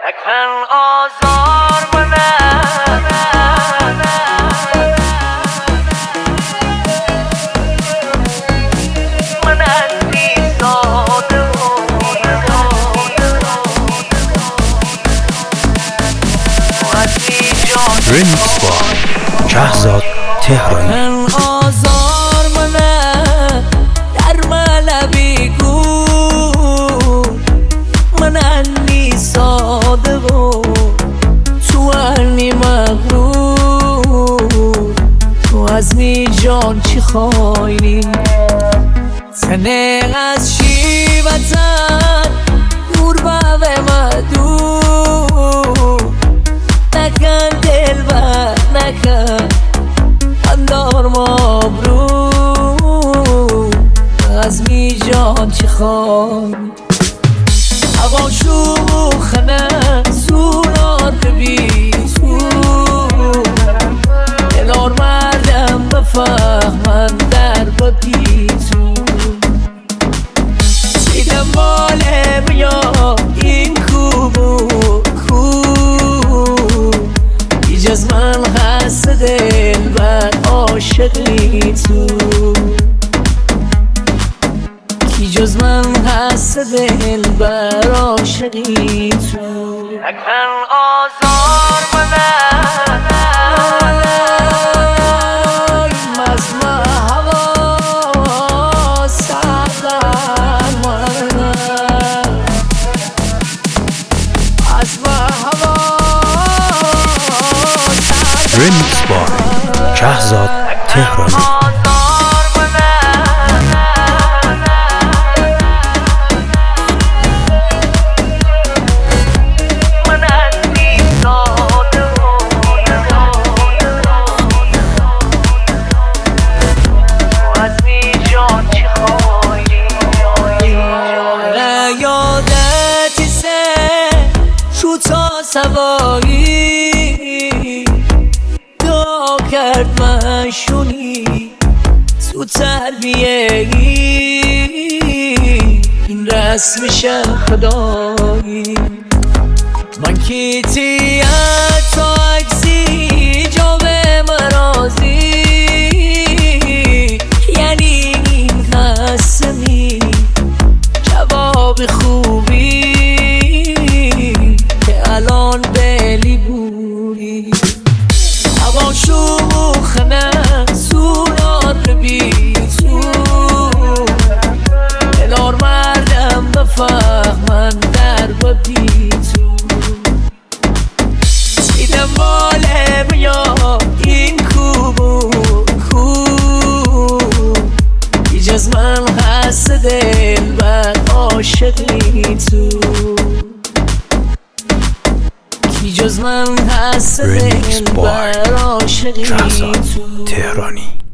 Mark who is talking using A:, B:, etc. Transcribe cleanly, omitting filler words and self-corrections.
A: نکن آزار من اندی ساده
B: ریمیکس با شهزاد تهرانی.
A: نکن آزار در ملبی گو من انی ساده و تو انی مغرور. تو از می جان چی خواهی تنه از شیبتن دور بوه مدور. نکن دل بر نکن اندار مبرور. از می جان چی خواهی هوا شوخنه سورار ببی سور. دلار مردم بفهمن در ببی تو چیدم باله بیا این کوبو کی جز من هست دل بر عاشقی تو. کی جز من هست دل بر عاشقی تو. نکن آزار من مزمع هوا سردر من مزمع هوا سردر.
B: ریمیکس با شهزاد تهرانی.
A: سوایی دعا کرد مشونی تو تربیه این رسمش خدایی. من کیتیت تا عکسی جا به مرازی یعنی این قسمی جواب خوبی الان بلی بوری. هوا شوخنه سورار ببی سور. دلار مردم بفهمن در ببی تو چیدم باله بیا این کوبو کی جز من هست دل بر عاشقی تو. کی جز من هست دل بر عاشقی تو.
B: تهرانی.